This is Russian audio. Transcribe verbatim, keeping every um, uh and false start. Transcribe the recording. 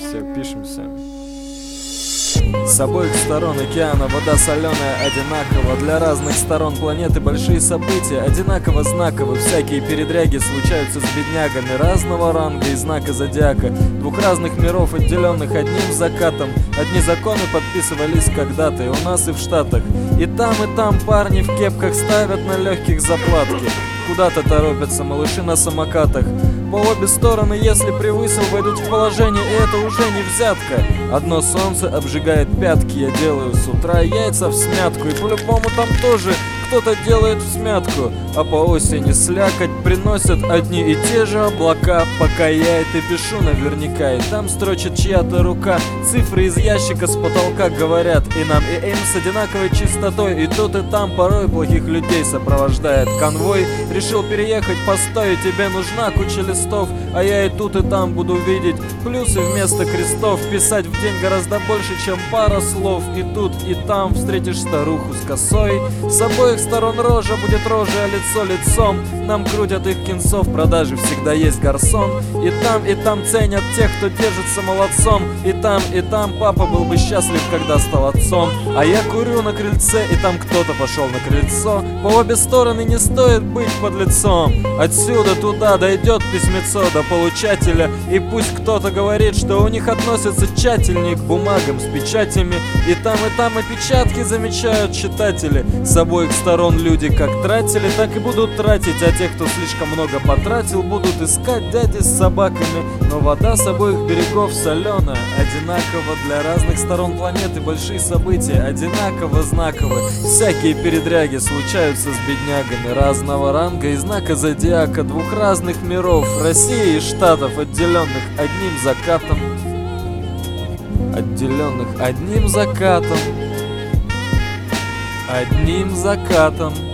Все, пишемся. С обоих сторон океана вода соленая одинаково. Для разных сторон планеты большие события одинаково знаковы. Всякие передряги случаются с беднягами разного ранга и знака зодиака. Двух разных миров, отделенных одним закатом. Одни законы подписывались когда-то и у нас, и в Штатах. И там, и там парни в кепках ставят на легких заплатки. Куда-то торопятся малыши на самокатах. По обе стороны, если превысил, войдут в положение, и это уже не взятка. Одно солнце обжигает пятки, я делаю с утра яйца в смятку. И по-любому там тоже кто-то делает в смятку. А по осени слякоть приносят одни и те же облака. Пока я это пишу наверняка, и там строчит чья-то рука. Цифры из ящика с потолка говорят и нам, и им с одинаковой чистотой. И тут и там порой плохих людей сопровождает конвой. Решил переехать, постой, тебе нужна куча листов. А я и тут, и там буду видеть плюсы вместо крестов. Писать в день гораздо больше, чем пара слов. И тут, и там встретишь старуху с косой. С обоих сторон рожа будет рожа, а лицо лицом. Нам крутят их кинцов, продажи всегда есть гарсон. И там, и там ценят тех, кто держится молодцом. И там, и там папа был бы счастлив, когда стал отцом. А я курю на крыльце, и там кто-то пошел на крыльцо. По обе стороны не стоит быть под лицом. Отсюда туда дойдет письмецо до получателя. И пусть кто-то говорит, что у них относятся тщательнее к бумагам с печатями. И там, и там опечатки замечают читатели. С обоих сторон люди как тратили, так и будут тратить. А те, кто слишком много потратил, будут искать дяди с собаками. Но вода с обоих берегов соленая, одинаково для разных сторон планеты. Большие события одинаково знаковы. Всякие передряги случаются с беднягами разного ранга и знака зодиака. Двух разных миров, России и Штатов, отделенных одним закатом. Отделенных одним закатом. Одним закатом.